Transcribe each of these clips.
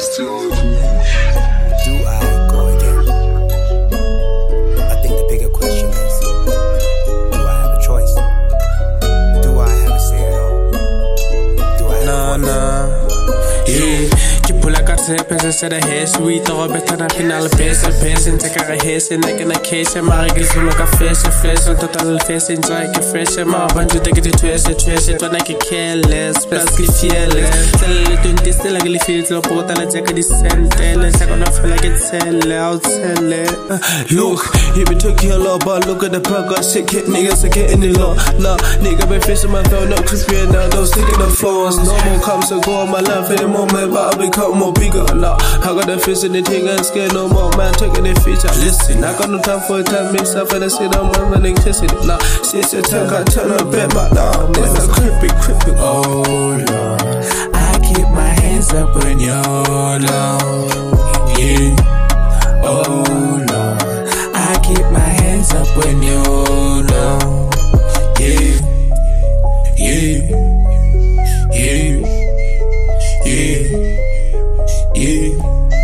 I go again? I think the bigger question is, do I have a choice? Do I have a say at all? Do I have a voice? Yeah. Pull like I said, instead of hair, sweet or better than final pace and pace and take a haze and neck in a case and marry some like a face and face and total face and joy can fresh and more when you take it to trace it when I can careless, basically fearless. Tell it to still like feels low, but I take a descent and I second off like it's out, tell it. Look, you been talking a lot, but look at the perk, got sick hit niggas are getting in lot. Nah, nigga been facing my phone, not creepy and now don't stick in the floors. No more comes and go on my life in a moment, but I become more bigger. Nah, I got the fist in the thing and scared no more, man, taking the feature. Listen, I got no time for a time, mix up and I sit down, man, running kissing it. Nah, since your tongue, I turn a bit, but nah, it's a creepy. Oh Lord, I keep my hands up when you're low. Yeah. Oh Lord, I keep my hands up when you're low. Yeah. Yeah. Yeah. Yeah. Yeah.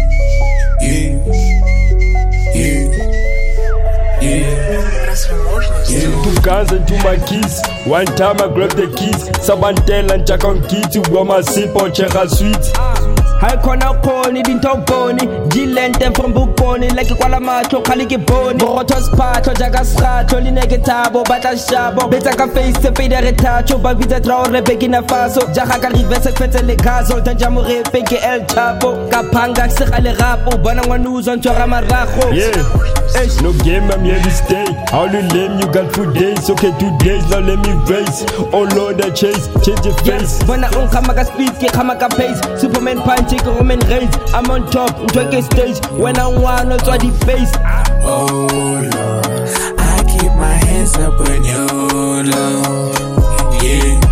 Yeah. Yeah. Two guns and two my keys. One time I grab the keys. Someone tell and check on key to go my sip or check a sweet. I cannot call it in top bony. Gilente from Buponi, like a Qualamacho, Kaliki Boni. Rotos Pato, Jagasrato, Linegitabo, Batashabo, Betaka face, the Fede Retacho, Babita Traore, Begina Faso, Jahaka Rivesa Fetele Gazo, Tanjamure, Peke El Chapo, Kapanga, Sekale Rapo, Bananganuz, and Toramarajo. Yeah. No game, I'm here to stay. How you lame, you got 2 days. Okay, 2 days, now let me race. Oh Lord, I chase, change your face. When I own Kamaka speed, Kamaka pace. Superman punch, take a Roman race. I'm on top, 20 stage. When I want, not what the face. Oh Lord, I keep my hands up when you're low. Yeah.